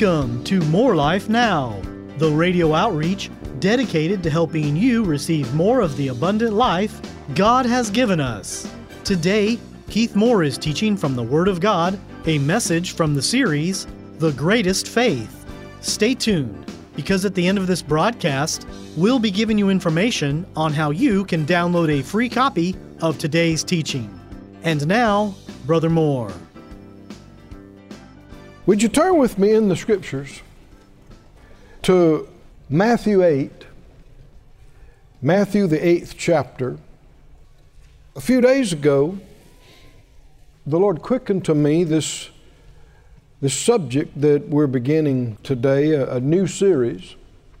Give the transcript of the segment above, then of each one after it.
Welcome to More Life Now, the radio outreach dedicated to helping you receive more of the abundant life God has given us. Today, Keith Moore is teaching from the Word of God, a message from the series, The Greatest Faith. Stay tuned, because at the end of this broadcast, we'll be giving you information on how you can download a free copy of today's teaching. And now, Brother Moore. Would you turn with me in the Scriptures to Matthew 8, Matthew the 8th chapter. A few days ago, the Lord quickened to me this subject that we're beginning today, a new series.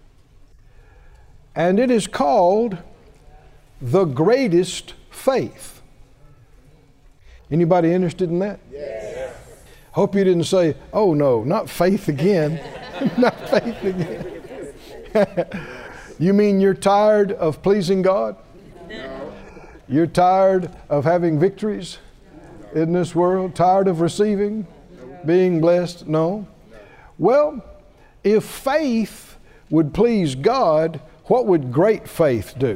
And it is called The Greatest Faith. Anybody interested in that? Yes. Hope you didn't say, oh no, not faith again. Not faith again. You mean you're tired of pleasing God? No. You're tired of having victories in this world? Tired of receiving? Being blessed? No. Well, if faith would please God, what would great faith do?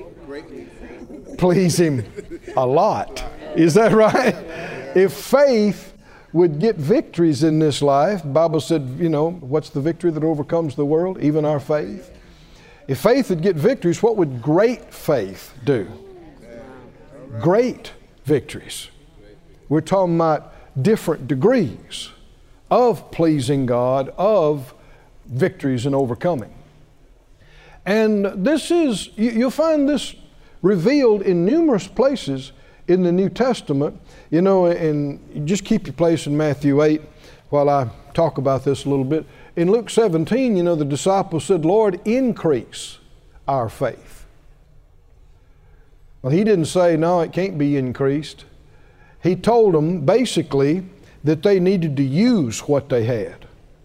Please Him a lot. Is that right? If faith would get victories in this life, the Bible said, what's the victory that overcomes the world? Even our faith. If faith would get victories, what would great faith do? Great victories. We're talking about different degrees of pleasing God, of victories and overcoming. And this is, you'll find this revealed in numerous places in the New Testament, and just keep your place in Matthew 8 while I talk about this a little bit. In Luke 17, the disciples said, Lord, increase our faith. Well, He didn't say, no, it can't be increased. He told them basically that they needed to use what they had.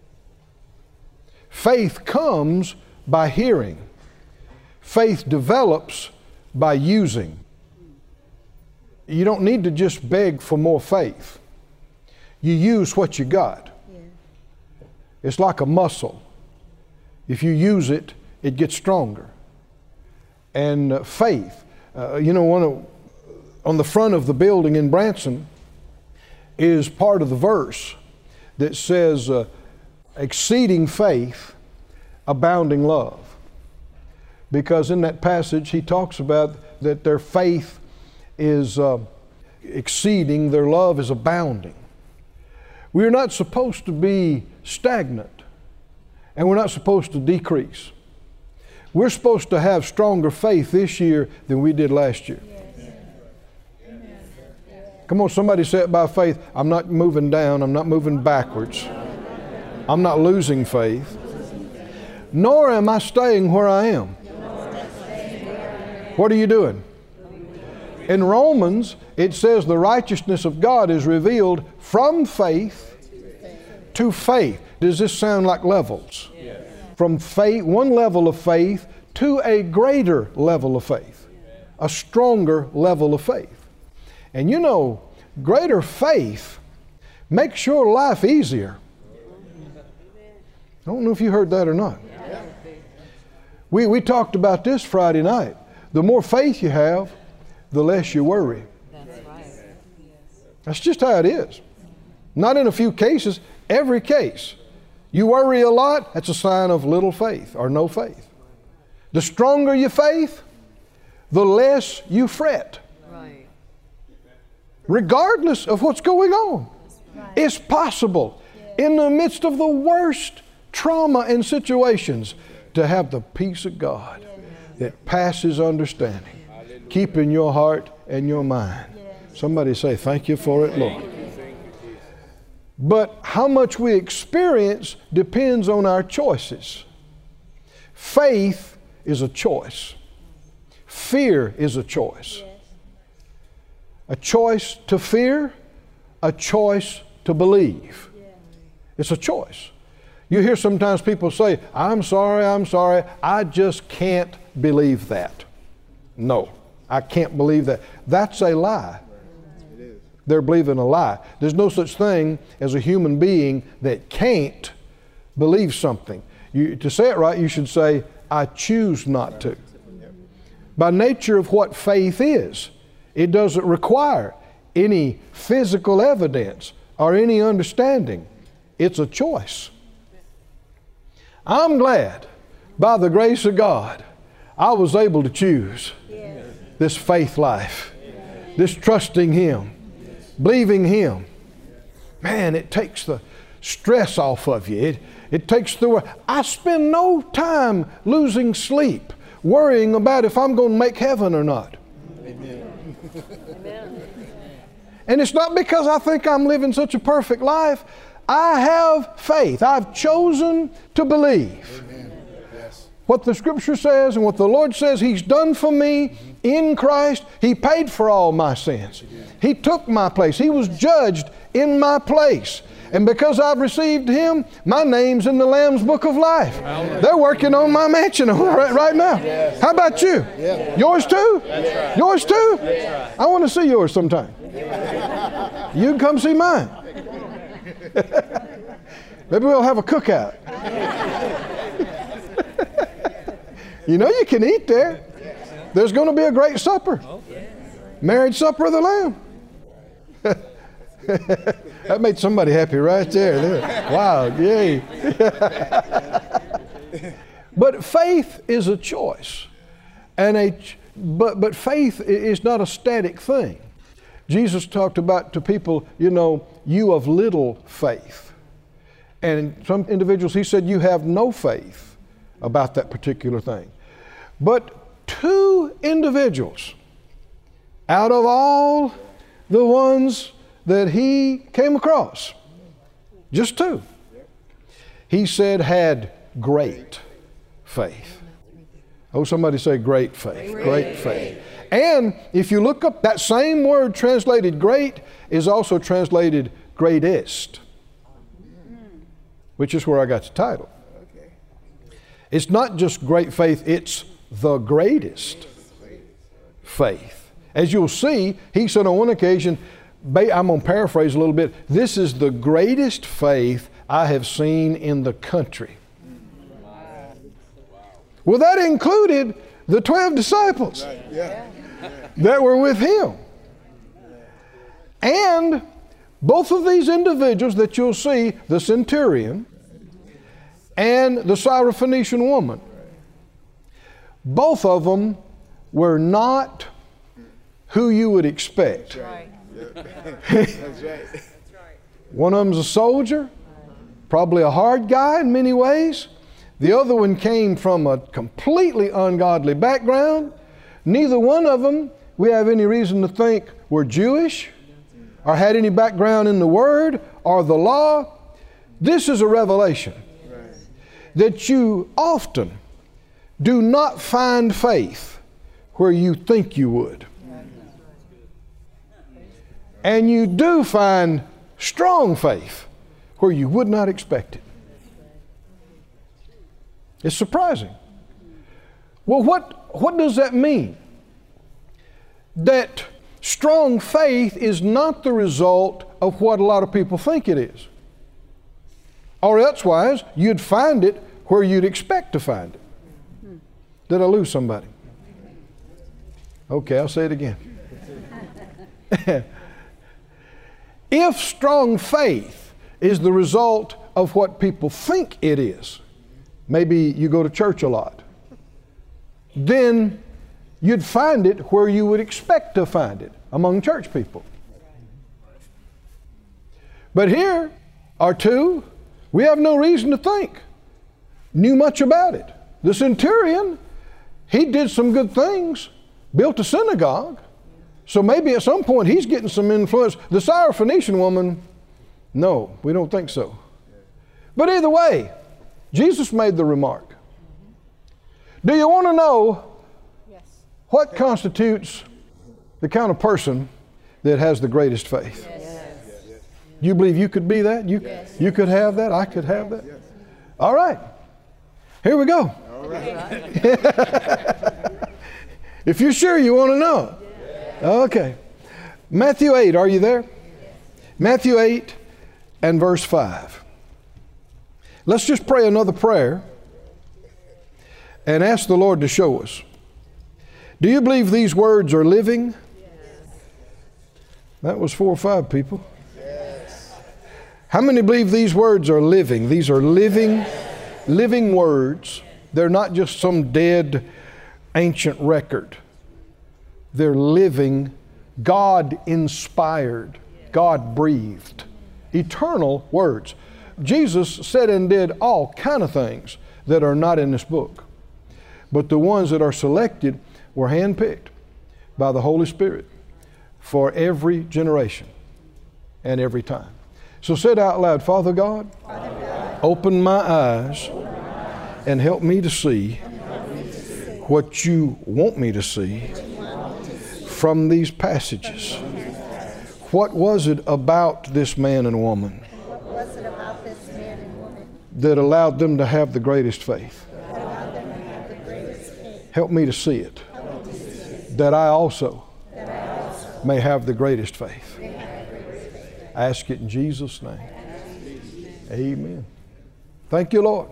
Faith comes by hearing. Faith develops by using. You don't need to just beg for more faith. You use what you got. Yeah. It's like a muscle. If you use it, it gets stronger. And faith, on the front of the building in Branson is part of the verse that says, exceeding faith, abounding love. Because in that passage, he talks about that their faith is exceeding, their love is abounding. We are not supposed to be stagnant, and we're not supposed to decrease. We're supposed to have stronger faith this year than we did last year. Yes. Come on, somebody say it by faith. I'm not moving down, I'm not moving backwards. I'm not losing faith. Nor am I staying where I am. What are you doing? In Romans, it says the righteousness of God is revealed from faith to faith. Does this sound like levels? Yes. From faith, one level of faith to a greater level of faith, a stronger level of faith. And greater faith makes your life easier. I don't know if you heard that or not. We talked about this Friday night. The more faith you have, the less you worry. That's right. That's just how it is. Not in a few cases, every case. You worry a lot, that's a sign of little faith or no faith. The stronger your faith, the less you fret. Right. Regardless of what's going on. Right. It's possible in the midst of the worst trauma and situations to have the peace of God that passes understanding. Keeping your heart and your mind. Somebody say, thank you for it, Lord. But how much we experience depends on our choices. Faith is a choice. Fear is a choice. A choice to fear, a choice to believe. It's a choice. You hear sometimes people say, I'm sorry, I just can't believe that. No. I can't believe that. That's a lie. They're believing a lie. There's no such thing as a human being that can't believe something. To say it right, you should say, I choose not to. By nature of what faith is, it doesn't require any physical evidence or any understanding. It's a choice. I'm glad, by the grace of God, I was able to choose this faith life, this trusting Him, believing Him. Man, it takes the stress off of you. It takes the worry. I spend no time losing sleep, worrying about if I'm going to make heaven or not. Amen. And it's not because I think I'm living such a perfect life. I have faith. I've chosen to believe what the Scripture says and what the Lord says He's done for me in Christ. He paid for all my sins. He took my place. He was judged in my place. And because I've received Him, my name's in the Lamb's Book of Life. They're working on my mansion right now. How about you? Yours too? Yours too? I want to see yours sometime. You can come see mine. Maybe we'll have a cookout. You know you can eat there. There's going to be a great supper. Marriage supper of the Lamb. That made somebody happy right there. Wow, yay. But faith is a choice. But faith is not a static thing. Jesus talked about to people, you of little faith. And some individuals, He said, you have no faith about that particular thing. But 2 individuals out of all the ones that He came across, just 2, He said had great faith. Oh, somebody say great faith. Great faith. And if you look up, that same word translated great is also translated greatest, which is where I got the title. It's not just great faith, it's the greatest faith. As you'll see, He said on one occasion, I'm going to paraphrase a little bit, this is the greatest faith I have seen in the country. Well, that included the 12 disciples that were with Him. And both of these individuals that you'll see, the centurion and the Syrophoenician woman, both of them were not who you would expect. One of them's a soldier, probably a hard guy in many ways. The other one came from a completely ungodly background. Neither one of them, we have any reason to think, were Jewish or had any background in the Word or the law. This is a revelation that you often do not find faith where you think you would. And you do find strong faith where you would not expect it. It's surprising. Well, what does that mean? That strong faith is not the result of what a lot of people think it is. Or elsewise, you'd find it where you'd expect to find it. Did I lose somebody? Okay, I'll say it again. If strong faith is the result of what people think it is, maybe you go to church a lot, then you'd find it where you would expect to find it, among church people. But here are 2 we have no reason to think knew much about it. The centurion, he did some good things, built a synagogue, so maybe at some point he's getting some influence. The Syrophoenician woman, no, we don't think so. But either way, Jesus made the remark. Do you want to know what constitutes the kind of person that has the greatest faith? Do you believe you could be that? You could have that? I could have that? All right. Here we go. All right. If you're sure you want to know. Okay. Matthew 8, are you there? Matthew 8 and verse 5. Let's just pray another prayer and ask the Lord to show us. Do you believe these words are living? Yes. That was 4 or 5 people. Yes. How many believe these words are living? These are living, living words. They're not just some dead ancient record. They're living, God-inspired, God-breathed, eternal words. Jesus said and did all kind of things that are not in this book. But the ones that are selected were handpicked by the Holy Spirit for every generation and every time. So say it out loud, Father God, open my eyes and help me to see what you want me to see from these passages. What was it about this man and woman that allowed them to have the greatest faith? Help me to see it, that I also may have the greatest faith. I ask it in Jesus' name. Amen. Thank you, Lord.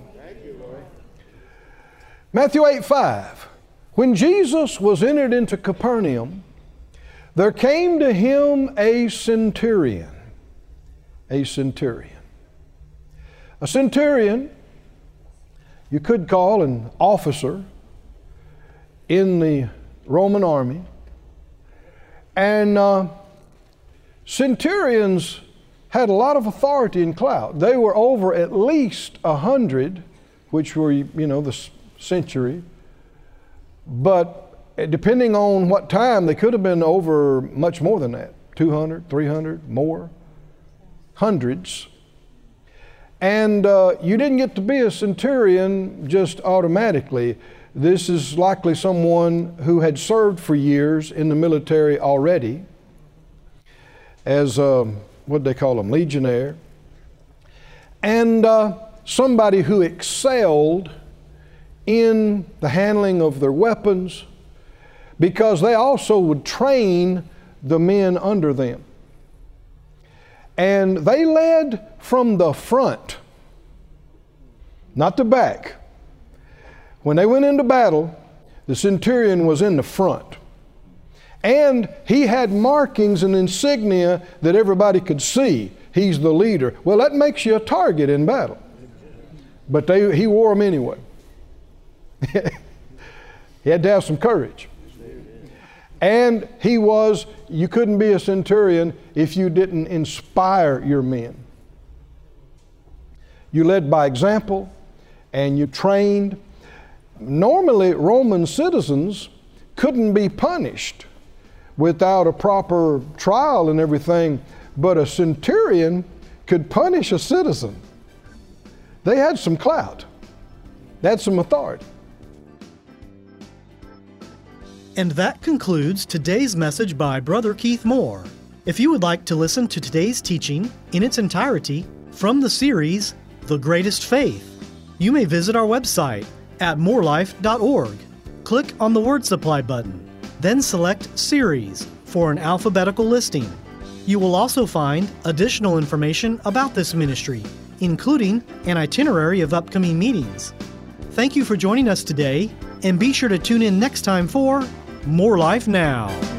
Matthew 8:5. When Jesus was entered into Capernaum, there came to him a centurion. A centurion. A centurion, you could call an officer in the Roman army. And centurions had a lot of authority and clout. They were over at least 100, which were, the century. But depending on what time, they could have been over much more than that. 200, 300, more. Hundreds. And you didn't get to be a centurion just automatically. This is likely someone who had served for years in the military already as, what they call them, legionnaire. And somebody who excelled in the handling of their weapons, because they also would train the men under them. And they led from the front, not the back. When they went into battle, the centurion was in the front. And he had markings and insignia that everybody could see. He's the leader. Well, that makes you a target in battle. But he wore them anyway. He had to have some courage. And you couldn't be a centurion if you didn't inspire your men. You led by example and you trained. Normally, Roman citizens couldn't be punished without a proper trial and everything, but a centurion could punish a citizen. They had some clout. They had some authority. And that concludes today's message by Brother Keith Moore. If you would like to listen to today's teaching in its entirety from the series, The Greatest Faith, you may visit our website at morelife.org. Click on the Word Supply button, then select Series for an alphabetical listing. You will also find additional information about this ministry, including an itinerary of upcoming meetings. Thank you for joining us today, and be sure to tune in next time for More Life Now.